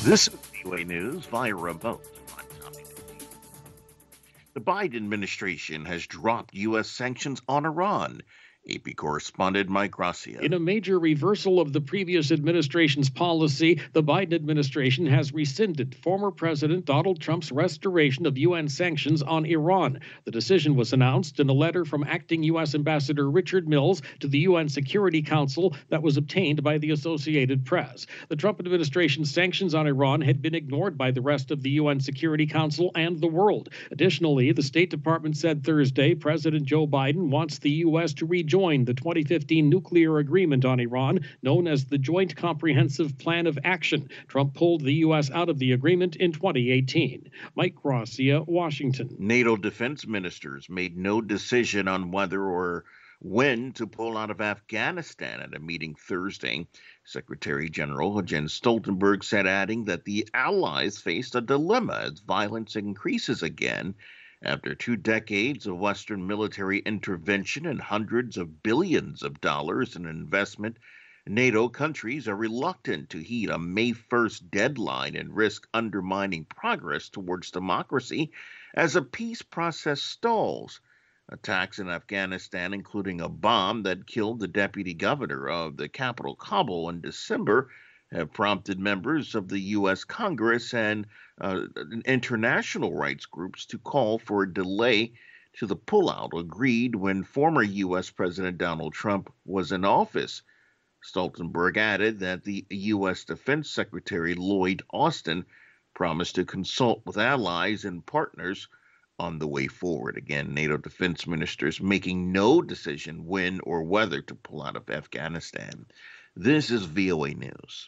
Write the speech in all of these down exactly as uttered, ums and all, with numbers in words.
This is V O A News via remote. I'm Tommy McNeil. The Biden administration has dropped U S sanctions on Iran. A P correspondent Mike Gracia. In a major reversal of the previous administration's policy, the Biden administration has rescinded former President Donald Trump's restoration of U N sanctions on Iran. The decision was announced in a letter from acting U S Ambassador Richard Mills to the U N Security Council that was obtained by the Associated Press. The Trump administration's sanctions on Iran had been ignored by the rest of the U N Security Council and the world. Additionally, the State Department said Thursday President Joe Biden wants the U S to rejoin the twenty fifteen nuclear agreement on Iran, known as the Joint Comprehensive Plan of Action. Trump pulled the U S out of the agreement in twenty eighteen. Mike Gracia, Washington. NATO defense ministers made no decision on whether or when to pull out of Afghanistan at a meeting Thursday. Secretary General Jens Stoltenberg said, adding that the allies faced a dilemma as violence increases again. After two decades of Western military intervention and hundreds of billions of dollars in investment, NATO countries are reluctant to heed a May first deadline and risk undermining progress towards democracy as a peace process stalls. Attacks in Afghanistan, including a bomb that killed the deputy governor of the capital, Kabul, in December, have prompted members of the U S Congress and uh, international rights groups to call for a delay to the pullout agreed when former U S President Donald Trump was in office. Stoltenberg added that the U S Defense Secretary Lloyd Austin promised to consult with allies and partners on the way forward. Again, NATO defense ministers making no decision when or whether to pull out of Afghanistan. This is V O A News.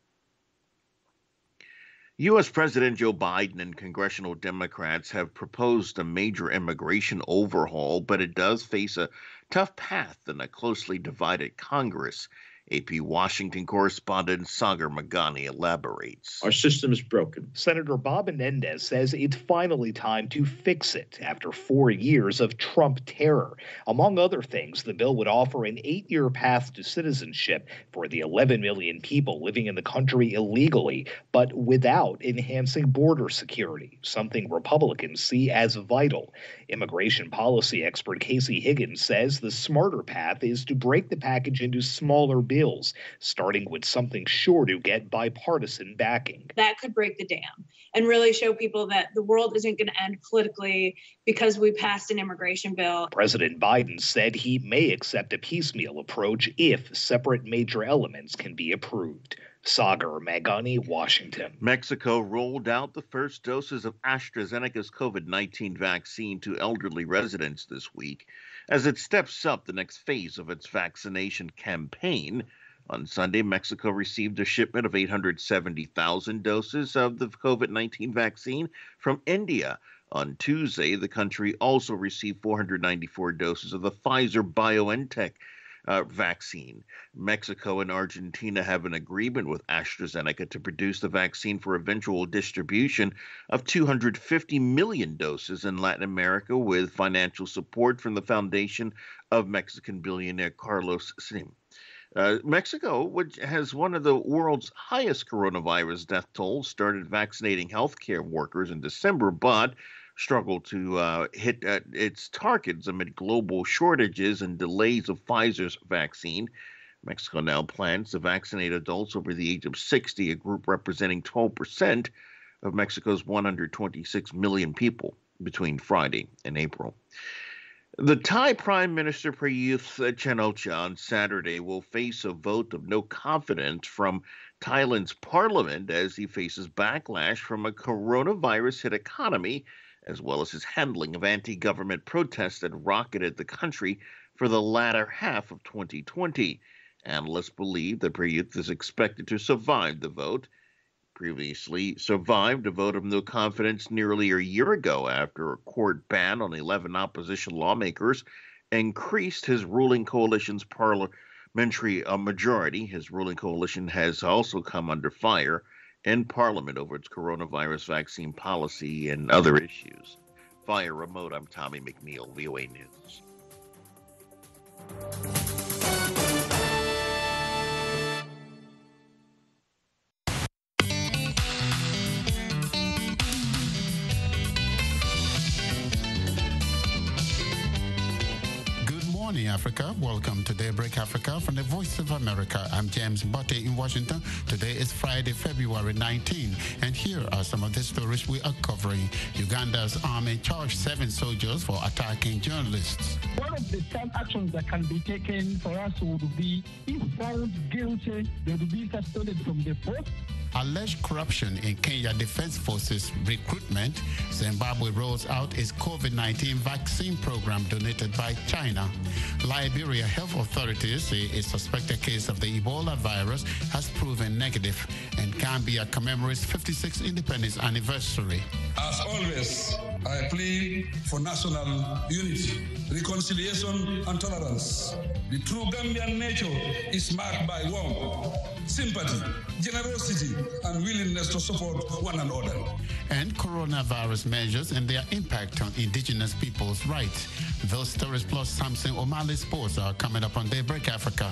U S President Joe Biden and congressional Democrats have proposed a major immigration overhaul, but it does face a tough path in a closely divided Congress. A P Washington correspondent Sagar Meghani elaborates. Our system is broken. Senator Bob Menendez says it's finally time to fix it after four years of Trump terror. Among other things, the bill would offer an eight-year path to citizenship for the eleven million people living in the country illegally, but without enhancing border security, something Republicans see as vital. Immigration policy expert Casey Higgins says the smarter path is to break the package into smaller bills. bills, starting with something sure to get bipartisan backing. That could break the dam and really show people that the world isn't going to end politically because we passed an immigration bill. President Biden said he may accept a piecemeal approach if separate major elements can be approved. Sagar Meghani, Washington. Mexico rolled out the first doses of AstraZeneca's COVID nineteen vaccine to elderly residents this week as it steps up the next phase of its vaccination campaign. On Sunday, Mexico received a shipment of eight hundred seventy thousand doses of the COVID nineteen vaccine from India. On Tuesday, the country also received four hundred ninety-four doses of the Pfizer-BioNTech Uh, vaccine. Mexico and Argentina have an agreement with AstraZeneca to produce the vaccine for eventual distribution of two hundred fifty million doses in Latin America with financial support from the foundation of Mexican billionaire Carlos Slim. Uh, Mexico, which has one of the world's highest coronavirus death tolls, started vaccinating healthcare workers in December, but struggled to uh, hit uh, its targets amid global shortages and delays of Pfizer's vaccine. Mexico now plans to vaccinate adults over the age of sixty, a group representing twelve percent of Mexico's one hundred twenty-six million people between Friday and April. The Thai Prime Minister Prayuth Chan-o-cha on Saturday will face a vote of no confidence from Thailand's parliament as he faces backlash from a coronavirus-hit economy, as well as his handling of anti-government protests that rocketed the country for the latter half of twenty twenty. Analysts believe that Prayuth is expected to survive the vote. Previously survived a vote of no confidence nearly a year ago after a court ban on eleven opposition lawmakers increased his ruling coalition's parliamentary uh, majority. His ruling coalition has also come under fire in Parliament over its coronavirus vaccine policy and other issues. Via remote, I'm Tommy McNeil, V O A News. Africa. Welcome to Daybreak Africa from the Voice of America. I'm James Botte in Washington. Today is Friday, February nineteenth, and here are some of the stories we are covering. Uganda's army charged seven soldiers for attacking journalists. One of the some actions that can be taken for us would be, if found guilty, they will be suspended from the post. Alleged corruption in Kenya Defense Forces recruitment. Zimbabwe rolls out its COVID nineteen vaccine program donated by China. Liberia health authorities say a suspected case of the Ebola virus has proven negative, and Gambia commemorates fifty-sixth independence anniversary. As always, I plead for national unity, reconciliation, and tolerance. The true Gambian nature is marked by warmth, sympathy, generosity, and willingness to support one another. And coronavirus measures and their impact on indigenous people's rights. Those stories plus Samson O'Malley Sports are coming up on Daybreak Africa.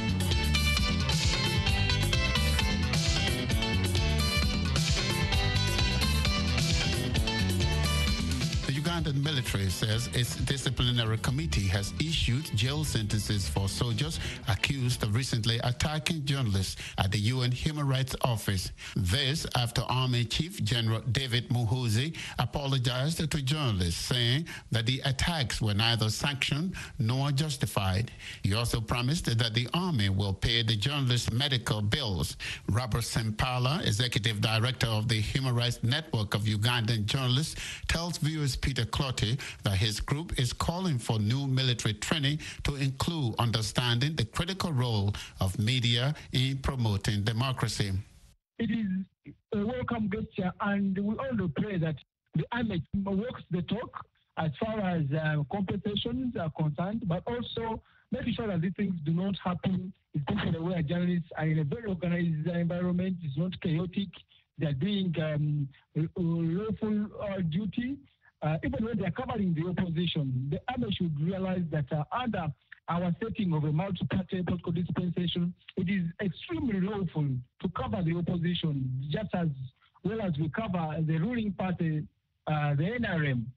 The military says its disciplinary committee has issued jail sentences for soldiers accused of recently attacking journalists at the U N Human Rights Office. This after Army Chief General David Muhoozi apologized to journalists, saying that the attacks were neither sanctioned nor justified. He also promised that the Army will pay the journalists' medical bills. Robert Sempala, Executive Director of the Human Rights Network of Ugandan Journalists, tells viewers Peter Clotty that his group is calling for new military training to include understanding the critical role of media in promoting democracy. It is a welcome gesture, and we all pray that the army walks the talk as far as uh, compensations are concerned, but also making sure that these things do not happen, especially where journalists are in a very organized environment. It's not chaotic. They're doing um, lawful uh, duty. Uh, even when they are covering the opposition, the army should realize that uh, under our setting of a multi-party political dispensation, it is extremely lawful to cover the opposition, just as well as we cover the ruling party, uh, the N R M.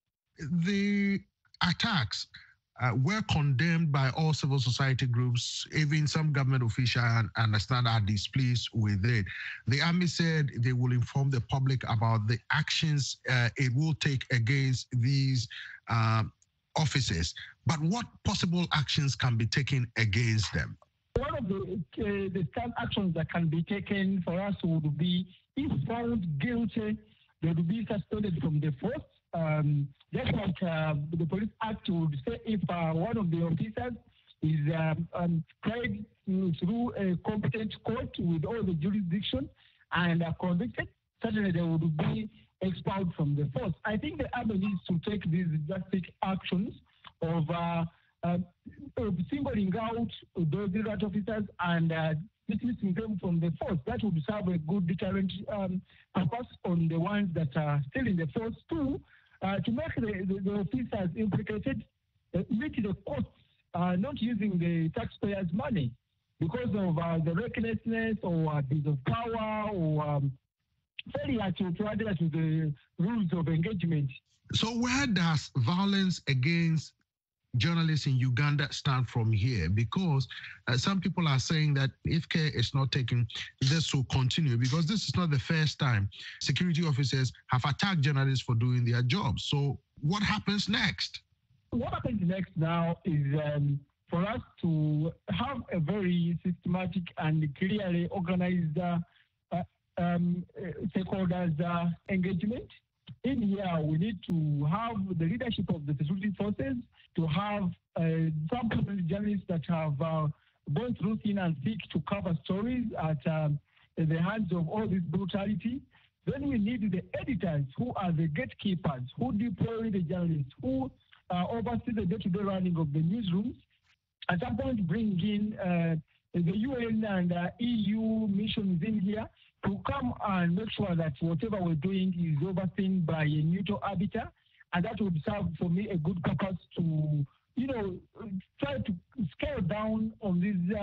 The attacks uh, were condemned by all civil society groups. Even some government officials, I understand, are displeased with it. The army said they will inform the public about the actions uh, it will take against these uh, officers. But what possible actions can be taken against them? One of the, uh, the stand actions that can be taken for us would be, if found guilty, they would be suspended from the force. Um, just like uh, the Police Act would say, if uh, one of the officers is um, um, tried through a competent court with all the jurisdiction and are convicted, certainly they would be expelled from the force. I think the army needs to take these drastic actions of, uh, uh, of singling out those right officers and uh, dismissing them from the force. That would serve a good deterrent um, purpose on the ones that are still in the force too. Uh, to make the, the, the officers implicated uh, meet the costs, uh, not using the taxpayers' money because of uh, the recklessness or abuse of power or um, failure to, to adhere to the rules of engagement. So where does violence against journalists in Uganda stand from here? Because uh, some people are saying that if care is not taken, this will continue, because this is not the first time security officers have attacked journalists for doing their jobs. So what happens next? What happens next now is um, for us to have a very systematic and clearly organized uh, uh, um, stakeholders uh, engagement. In here, we need to have the leadership of the security forces, to have uh, some journalists that have uh, gone through thin and thick to cover stories at um, the hands of all this brutality. Then we need the editors who are the gatekeepers, who deploy the journalists, who uh, oversee the day-to-day running of the newsrooms. At some point, bring in uh, the U N and uh, E U missions in here to come and make sure that whatever we're doing is overseen by a neutral arbiter, and that would serve for me a good purpose to, you know, try to scale down on these uh,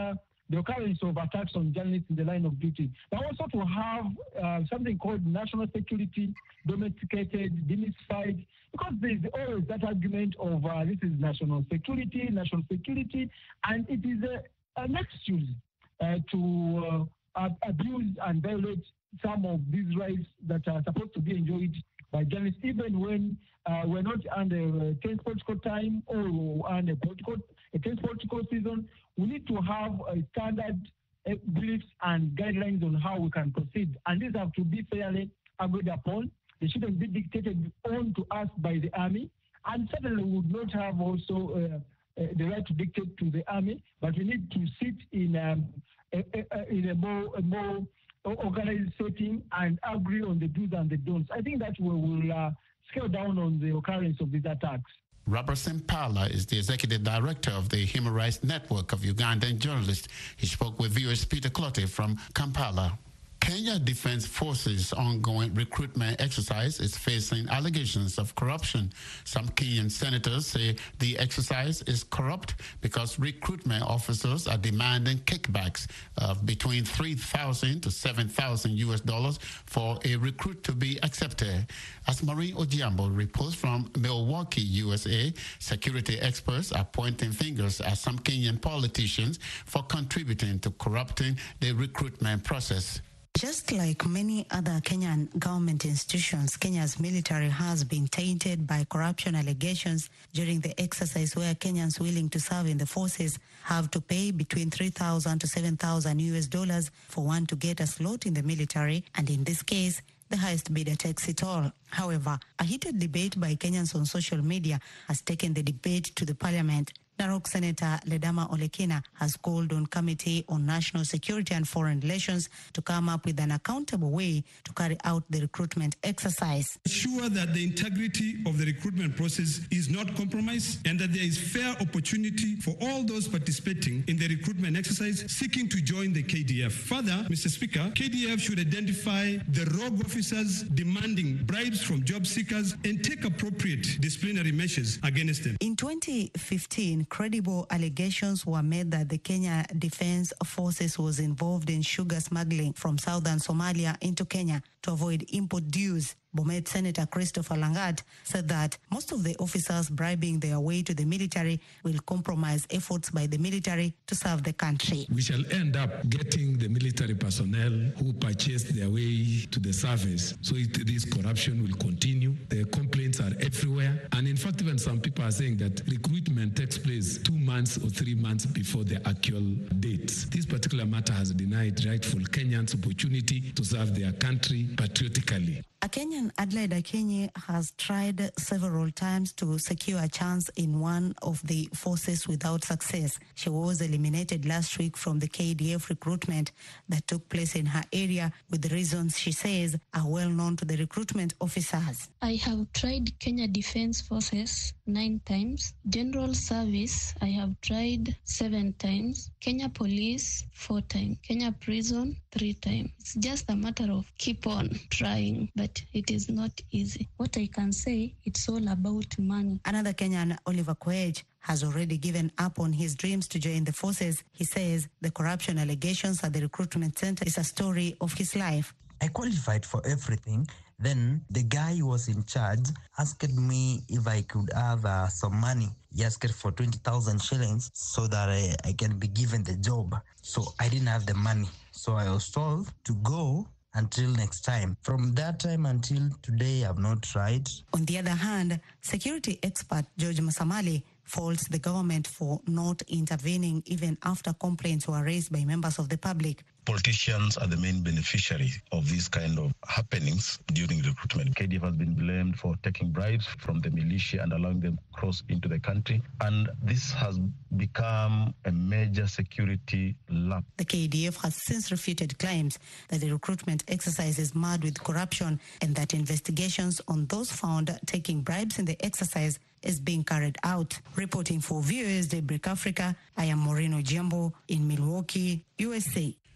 the occurrence of attacks on journalists in the line of duty, but also to have uh, something called national security domesticated, demystified, because there's always that argument of uh, this is national security, national security, and it is a, an excuse uh, to uh, abuse and violate some of these rights that are supposed to be enjoyed by journalists, even when uh, we're not under a tense political time or under political, a tense political season. We need to have a standard uh, beliefs and guidelines on how we can proceed, and these have to be fairly agreed upon. They shouldn't be dictated on to us by the army, and certainly we would not have also uh, uh, the right to dictate to the army, but we need to sit in, um, a, a, in a more, a more organized setting and agree on the do's and the don'ts. I think that we will uh, scale down on the occurrence of these attacks. Robert Sempala is the executive director of the Human Rights Network of Ugandan journalists. He spoke with viewers Peter Clottey from Kampala. Kenya Defense Forces' ongoing recruitment exercise is facing allegations of corruption. Some Kenyan senators say the exercise is corrupt because recruitment officers are demanding kickbacks of between three thousand to seven thousand U S dollars for a recruit to be accepted. As Maureen Ojiambo reports from Milwaukee, U S A, security experts are pointing fingers at some Kenyan politicians for contributing to corrupting the recruitment process. Just like many other Kenyan government institutions, Kenya's military has been tainted by corruption allegations during the exercise, where Kenyans willing to serve in the forces have to pay between three thousand to seven thousand U S dollars for one to get a slot in the military, and in this case, the highest bidder takes it all. However, a heated debate by Kenyans on social media has taken the debate to the parliament. Narok Senator Ledama Olekina has called on Committee on National Security and Foreign Relations to come up with an accountable way to carry out the recruitment exercise. Ensure that the integrity of the recruitment process is not compromised and that there is fair opportunity for all those participating in the recruitment exercise seeking to join the K D F. Further, Mister Speaker, K D F should identify the rogue officers demanding bribes from job seekers and take appropriate disciplinary measures against them. In twenty fifteen, credible allegations were made that the Kenya Defense Forces was involved in sugar smuggling from southern Somalia into Kenya to avoid import dues. Bomet Senator Christopher Langat said that most of the officers bribing their way to the military will compromise efforts by the military to serve the country. We shall end up getting the military personnel who purchased their way to the service. So it, this corruption will continue. The complaints are everywhere. And in fact, even some people are saying that recruitment takes place two months or three months before the actual dates. This particular matter has denied rightful Kenyans opportunity to serve their country patriotically. A Kenyan, Adelaide Akinyi, has tried several times to secure a chance in one of the forces without success. She was eliminated last week from the K D F recruitment that took place in her area, with the reasons she says are well known to the recruitment officers. I have tried Kenya Defense Forces nine times. General Service, I have tried seven times. Kenya Police, four times. Kenya Prison, three times. It's just a matter of keep on trying, but it is not easy. What I can say, it's all about money. Another Kenyan, Oliver Koech, has already given up on his dreams to join the forces. He says the corruption allegations at the recruitment center is a story of his life. I qualified for everything. Then the guy who was in charge asked me if I could have uh, some money. He asked for twenty thousand shillings so that I, I can be given the job. So I didn't have the money. So I was told to go until next time. From that time until today, I've not tried. On the other hand, security expert George Masamali faults the government for not intervening even after complaints were raised by members of the public. Politicians are the main beneficiaries of these kind of happenings during recruitment. K D F has been blamed for taking bribes from the militia and allowing them to cross into the country. And this has become a major security lapse. The K D F has since refuted claims that the recruitment exercise is marred with corruption and that investigations on those found taking bribes in the exercise is being carried out. Reporting for Viewers Daybreak Africa, I am Maureen Ojiambo in Milwaukee, U S A.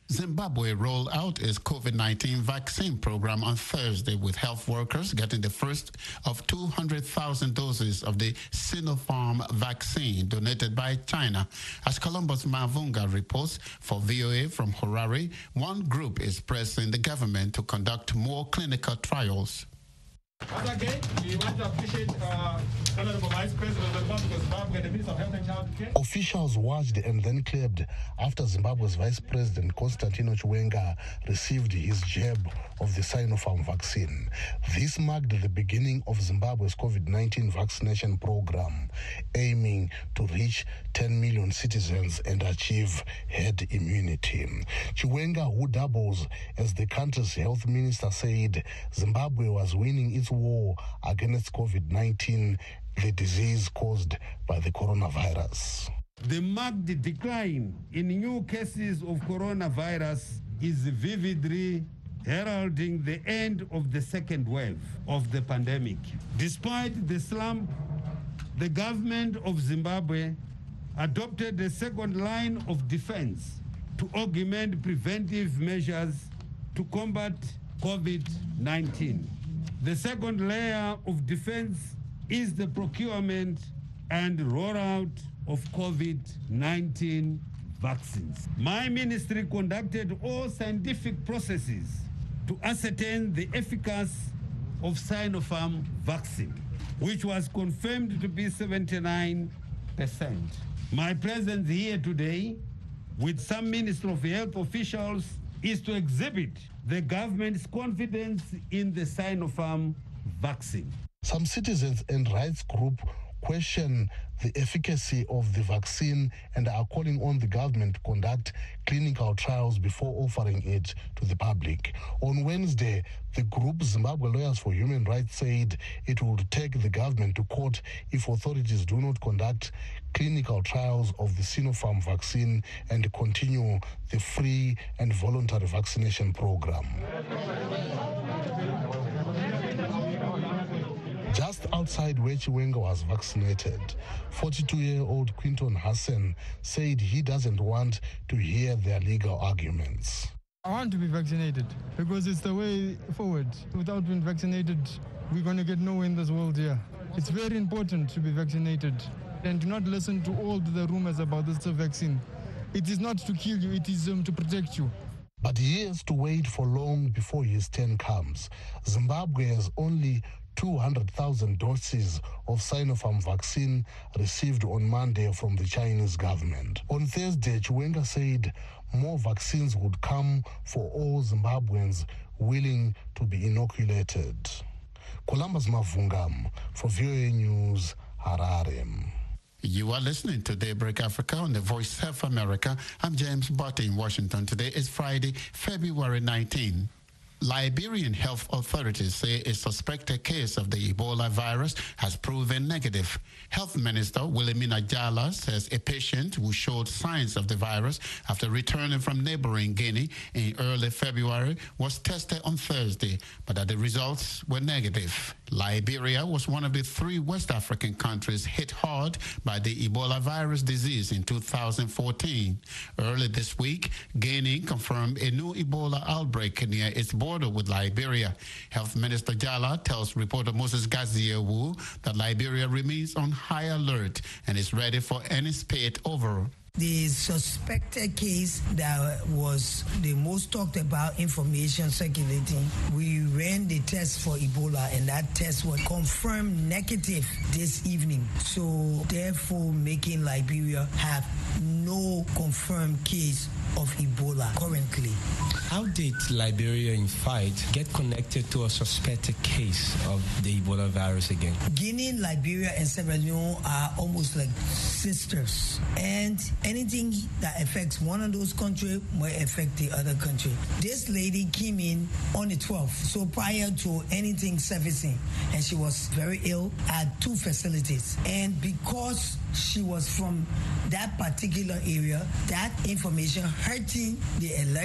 Zimbabwe rolled out its COVID nineteen vaccine program on Thursday, with health workers getting the first of two hundred thousand doses of the Sinopharm vaccine donated by China. As Columbus Mavunga reports for V O A from Harare, one group is pressing the government to conduct more clinical trials. Once again, we want to appreciate uh, Honorable Vice President of the Republic of Zimbabwe and the Minister of Health and Child Care. Officials watched and then clapped after Zimbabwe's Vice President Constantino Chiwenga received his jab of the Sinopharm vaccine. This marked the beginning of Zimbabwe's COVID nineteen vaccination program, aiming to reach ten million citizens and achieve herd immunity. Chiwenga, who doubles as the country's health minister, said Zimbabwe was winning its war against COVID nineteen, the disease caused by the coronavirus. The marked decline in new cases of coronavirus is vividly heralding the end of the second wave of the pandemic. Despite the slump, the government of Zimbabwe adopted a second line of defense to augment preventive measures to combat COVID nineteen. The second layer of defense is the procurement and rollout of COVID nineteen vaccines. My ministry conducted all scientific processes to ascertain the efficacy of Sinopharm vaccine, which was confirmed to be seventy-nine percent. My presence here today with some Ministry of Health officials is to exhibit the government's confidence in the Sinopharm vaccine. Some citizens and rights groups question the efficacy of the vaccine and are calling on the government to conduct clinical trials before offering it to the public. On Wednesday, the group Zimbabwe Lawyers for Human Rights said it would take the government to court if authorities do not conduct clinical trials of the Sinopharm vaccine and continue the free and voluntary vaccination program. Just outside where Chiwenga was vaccinated, forty-two-year-old Quinton Hassan said he doesn't want to hear their legal arguments. I want to be vaccinated because it's the way forward. Without being vaccinated, we're going to get nowhere in this world here. It's very important to be vaccinated and do not listen to all the rumors about this vaccine. It is not to kill you, it is um, to protect you. But he has to wait for long before his turn comes. Zimbabwe has only two hundred thousand doses of Sinopharm vaccine received on Monday from the Chinese government. On Thursday, Chiwenga said more vaccines would come for all Zimbabweans willing to be inoculated. Columbus Mavungam for V O A News, Harare. You are listening to Daybreak Africa on the Voice of America. I'm James Botte in Washington. Today is Friday, February nineteenth. Liberian health authorities say a suspected case of the Ebola virus has proven negative. Health Minister Wilhelmina Jala says a patient who showed signs of the virus after returning from neighboring Guinea in early February was tested on Thursday, but that the results were negative. Liberia was one of the three West African countries hit hard by the Ebola virus disease in two thousand fourteen. Early this week, Guinea confirmed a new Ebola outbreak near its border with Liberia. Health Minister Jala tells reporter Moses Gaziewu that Liberia remains on high alert and is ready for any spate over. The suspected case that was the most talked about information circulating, we ran the test for Ebola and that test was confirmed negative this evening. So therefore making Liberia have no confirmed case of Ebola currently. How did Liberia in fight get connected to a suspected case of the Ebola virus again? Guinea, Liberia, and Sierra Leone are almost like sisters. And anything that affects one of those countries might affect the other country. This lady came in on the twelfth, so prior to anything surfacing, and she was very ill at two facilities. And because she was from that particular area, that information hurting the alert,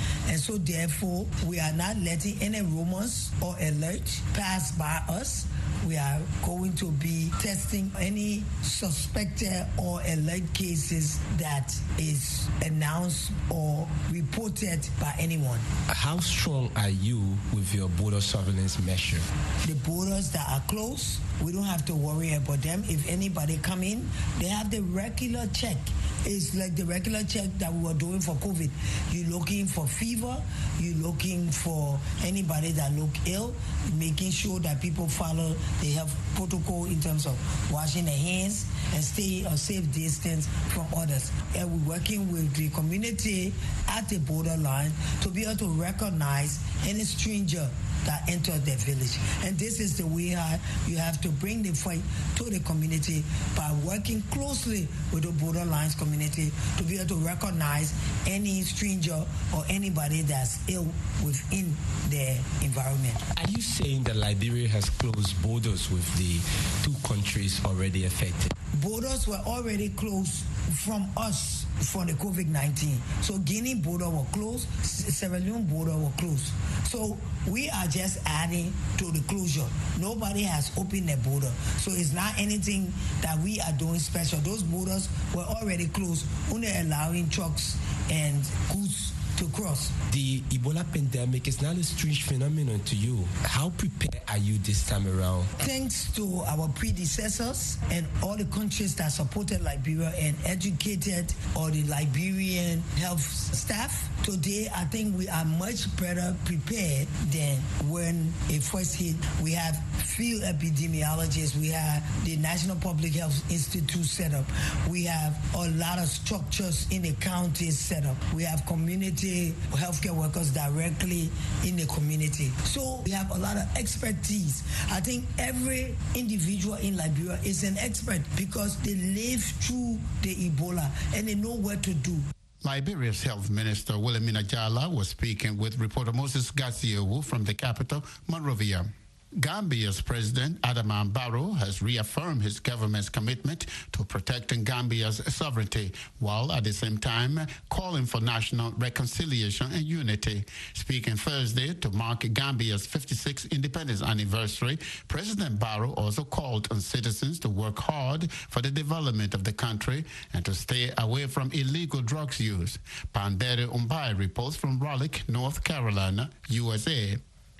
And so therefore, we are not letting any rumors or alerts pass by us. We are going to be testing any suspected or alert cases that is announced or reported by anyone. How strong are you with your border surveillance measure? The borders that are closed, we don't have to worry about them. If anybody come in, they have the regular check. It's like the regular check that we were doing for COVID. You're looking for fever, you're looking for anybody that look ill, making sure that people follow the health protocol in terms of washing their hands and stay a safe distance from others. And we're working with the community at the borderline to be able to recognize any stranger that entered their village. And this is the way how you have to bring the fight to the community by working closely with the borderlines community to be able to recognize any stranger or anybody that's ill within their environment. Are you saying that Liberia has closed borders with the two countries already affected? Borders were already closed from us for the COVID nineteen. So Guinea border were closed, Sierra Leone border were closed. So we are just adding to the closure. Nobody has opened their border. So it's not anything that we are doing special. Those borders were already closed, only allowing trucks and goods to cross. The Ebola pandemic is not a strange phenomenon to you. How prepared are you this time around? Thanks to our predecessors and all the countries that supported Liberia and educated all the Liberian health staff, today I think we are much better prepared than when it first hit. We have field epidemiologists, we have the National Public Health Institute set up, we have a lot of structures in the counties set up, we have community healthcare workers directly in the community. So we have a lot of expertise. I think every individual in Liberia is an expert because they live through the Ebola and they know what to do. Liberia's Health Minister Wilhelmina Jala was speaking with reporter Moses Gassiewu from the capital, Monrovia. Gambia's President Adama Barrow has reaffirmed his government's commitment to protecting Gambia's sovereignty, while at the same time calling for national reconciliation and unity. Speaking Thursday to mark Gambia's fifty-sixth independence anniversary, President Barrow also called on citizens to work hard for the development of the country and to stay away from illegal drugs use. Pandere Umbai reports from Raleigh, North Carolina, U S A.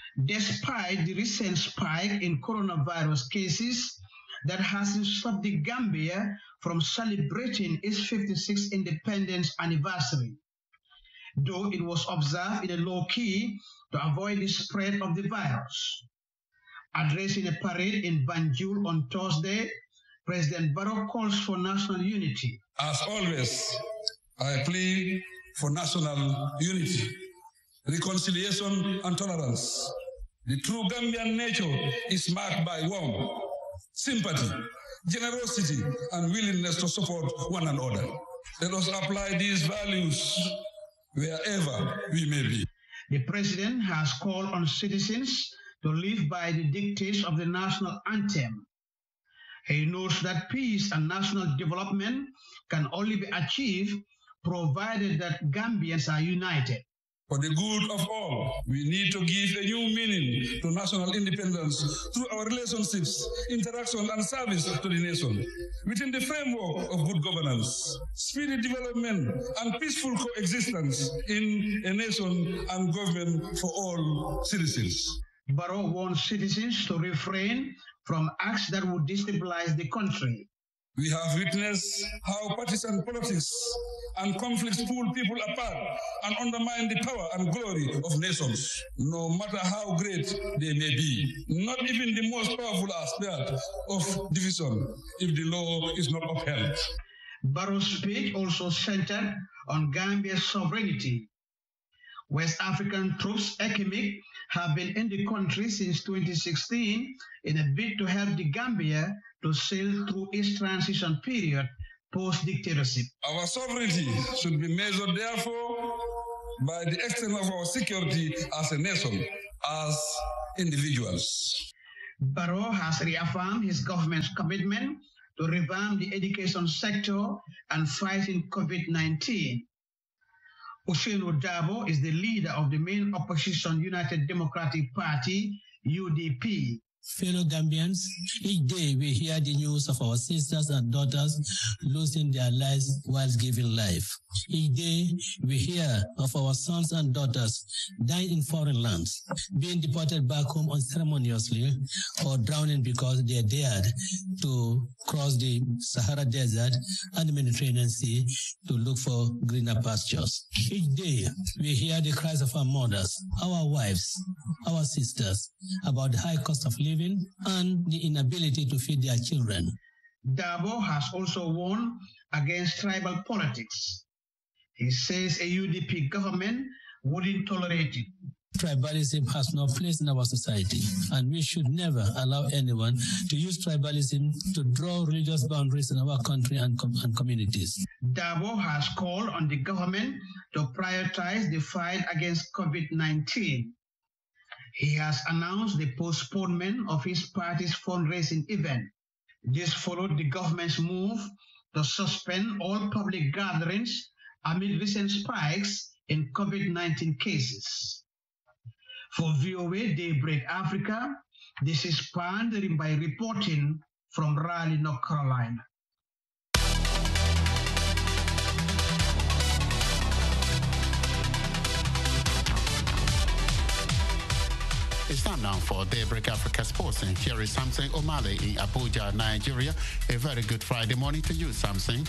Despite the recent spike in coronavirus cases that hasn't stopped the Gambia from celebrating its fifty-sixth independence anniversary, though it was observed in a low key to avoid the spread of the virus. Addressing a parade in Banjul on Thursday, President Barrow calls for national unity. As always, I plead for national unity, reconciliation and tolerance. The true Gambian nature is marked by warmth, sympathy, generosity, and willingness to support one another. Let us apply these values wherever we may be. The President has called on citizens to live by the dictates of the national anthem. He knows that peace and national development can only be achieved provided that Gambians are united. For the good of all, we need to give a new meaning to national independence through our relationships, interaction, and service to the nation, within the framework of good governance, speedy development, and peaceful coexistence in a nation and government for all citizens. Barrow wants citizens to refrain from acts that would destabilize the country. We have witnessed how partisan politics and conflicts pull people apart and undermine the power and glory of nations, no matter how great they may be. Not even the most powerful are spared of division if the law is not upheld. Barrow's speech also centered on Gambia's sovereignty. West African troops, E C M I C, have been in the country since twenty sixteen in a bid to help the Gambia to sail through its transition period post-dictatorship. Our sovereignty should be measured, therefore, by the extent of our security as a nation, as individuals. Barrow has reaffirmed his government's commitment to revamp the education sector and fighting COVID nineteen. Ousainou Darboe is the leader of the main opposition United Democratic Party, U D P. Fellow Gambians, each day we hear the news of our sisters and daughters losing their lives whilst giving life. Each day we hear of our sons and daughters dying in foreign lands, being deported back home unceremoniously, or drowning because they dared to cross the Sahara Desert and the Mediterranean Sea to look for greener pastures. Each day we hear the cries of our mothers, our wives, our sisters about the high cost of living and the inability to feed their children. Darboe has also warned against tribal politics. He says a U D P government wouldn't tolerate it. Tribalism has no place in our society, and we should never allow anyone to use tribalism to draw religious boundaries in our country and, com- and communities. Darboe has called on the government to prioritize the fight against COVID nineteen. He has announced the postponement of his party's fundraising event. This followed the government's move to suspend all public gatherings amid recent spikes in COVID nineteen cases. For V O A Daybreak Africa, this is Pandering by reporting from Raleigh, North Carolina. It's time now for Daybreak Africa Sports, and here is Samson Omale in Abuja, Nigeria. A very good Friday morning to you, Samson.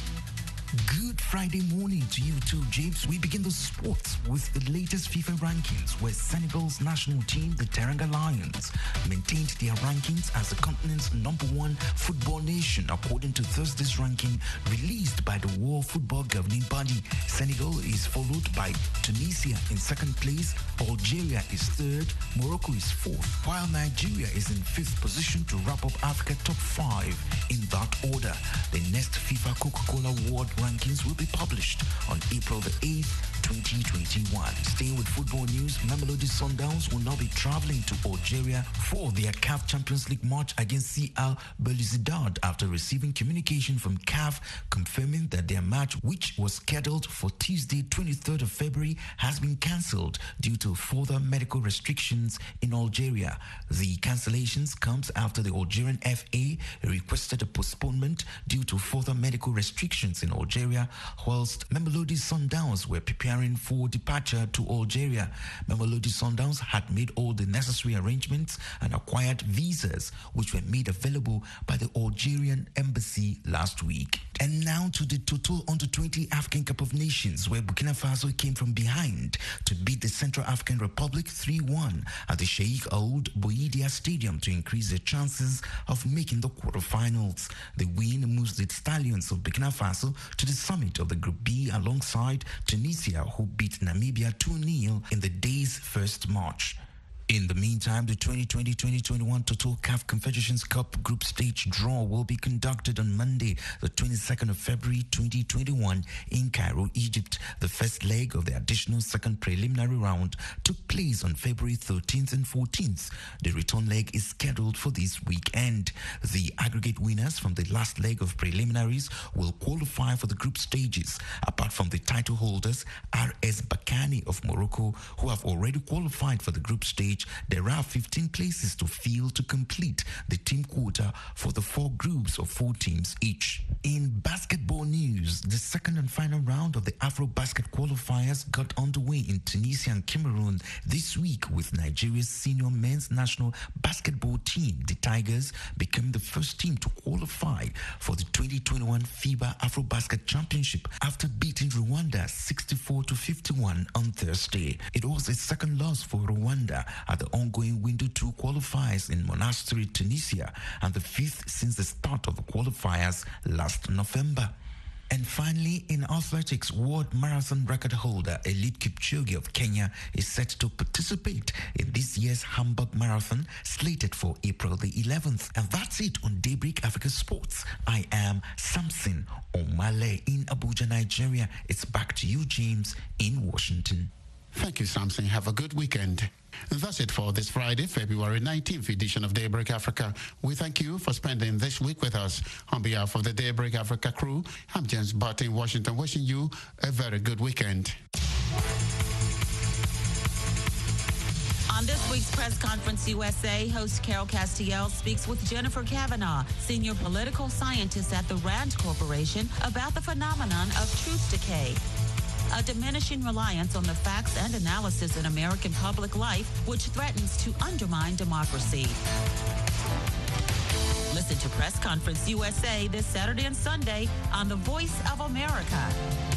Good Friday morning to you too, James. We begin the sports with the latest FIFA rankings, where Senegal's national team, the Teranga Lions, maintained their rankings as the continent's number one football nation, according to Thursday's ranking released by the World Football Governing Body. Senegal is followed by Tunisia in second place, Algeria is third, Morocco is fourth, while Nigeria is in fifth position to wrap up Africa top five. In that order, the next FIFA Coca-Cola World rankings will be published on April the eighth, twenty twenty-one. Staying with football news, Mamelodi Sundowns will now be traveling to Algeria for their C A F Champions League match against C L Belouizdad after receiving communication from C A F confirming that their match, which was scheduled for Tuesday, twenty-third of February, has been cancelled due to further medical restrictions in Algeria. The cancellations comes after the Algerian F A requested a postponement due to further medical restrictions in Algeria, whilst Mamelodi Sundowns were preparing for departure to Algeria. Mamelodi Sundowns had made all the necessary arrangements and acquired visas, which were made available by the Algerian embassy last week. And now to the Total Under twenty African Cup of Nations, where Burkina Faso came from behind to beat the Central African Republic three one at the Sheikh Ould Bouidia Stadium to increase their chances of making the quarterfinals. The win moves the Stallions of Burkina Faso to the summit of the Group B alongside Tunisia, who beat Namibia two nil in the day's first match. In the meantime, the twenty twenty twenty twenty-one Total C A F Confederations Cup group stage draw will be conducted on Monday, the twenty-second of February twenty twenty-one in Cairo, Egypt. The first leg of the additional second preliminary round took place on February thirteenth and fourteenth. The return leg is scheduled for this weekend. The aggregate winners from the last leg of preliminaries will qualify for the group stages. Apart from the title holders, R S Bakani of Morocco, who have already qualified for the group stage, there are fifteen places to fill to complete the team quota for the four groups of four teams each. In basketball news, the second and final round of the Afro-Basket qualifiers got underway in Tunisia and Cameroon this week, with Nigeria's senior men's national basketball team, the Tigers, became the first team to qualify for the twenty twenty-one FIBA Afro-Basket Championship after beating Rwanda sixty-four to fifty-one on Thursday. It was a second loss for Rwanda at the ongoing Window two qualifiers in Monastery, Tunisia, and the fifth since the start of the qualifiers last November. And finally, in athletics, world marathon record holder Eliud Kipchoge of Kenya is set to participate in this year's Hamburg Marathon, slated for April the eleventh. And that's it on Daybreak Africa Sports. I am Samson Omale in Abuja, Nigeria. It's back to you, James, in Washington. Thank you, Samson. Have a good weekend. And that's it for this Friday, February nineteenth edition of Daybreak Africa. We thank you for spending this week with us. On behalf of the Daybreak Africa crew, I'm James Butt in Washington, wishing you a very good weekend. On this week's Press Conference U S A, host Carol Castiel speaks with Jennifer Kavanaugh, senior political scientist at the RAND Corporation, about the phenomenon of truth decay, a diminishing reliance on the facts and analysis in American public life, which threatens to undermine democracy. Listen to Press Conference U S A this Saturday and Sunday on the Voice of America.